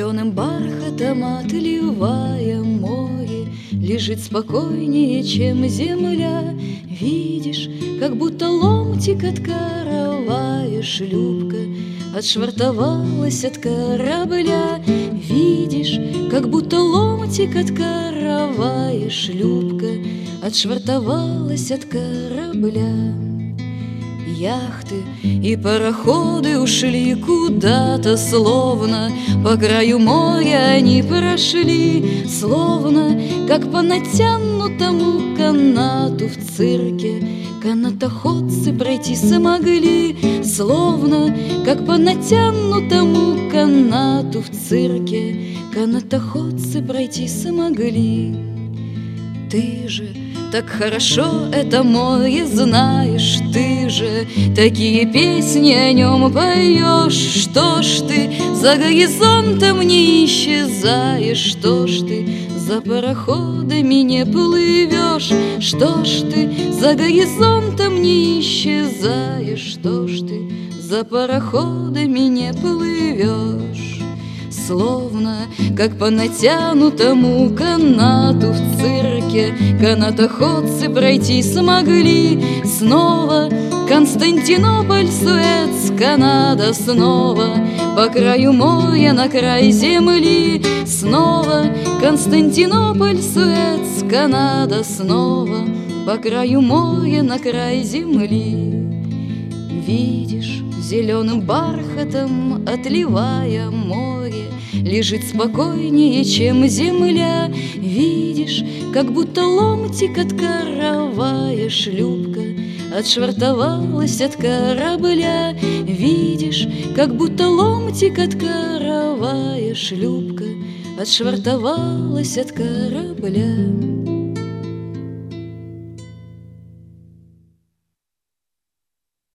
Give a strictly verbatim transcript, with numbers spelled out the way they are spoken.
Зеленым бархатом отливая море лежит спокойнее, чем земля. Видишь, как будто ломтик от каравая шлюпка отшвартовалась от корабля. Видишь, как будто ломтик от каравая шлюпка отшвартовалась от корабля. Яхты и пароходы ушли куда-то, словно по краю моря они прошли, словно как по натянутому канату в цирке канатоходцы пройти смогли, словно как по натянутому канату в цирке канатоходцы пройти смогли. Ты же так хорошо это море знаешь, ты же такие песни о нем поешь. Что ж ты за горизонтом не исчезаешь, что ж ты за пароходами не плывешь, что ж ты за горизонтом не исчезаешь, что ж ты за пароходами не плывешь. Словно как по натянутому канату в цирке канатоходцы пройти смогли. Снова Константинополь, Суэц, Канада, снова по краю моря на край земли. Снова Константинополь, Суэц, Канада, снова по краю моря на край земли. Видишь, зеленым бархатом отливая море лежит спокойнее, чем земля. Видишь, как будто ломтик от каравая шлюпка отшвартовалась от корабля. Видишь, как будто ломтик от каравая шлюпка отшвартовалась от корабля.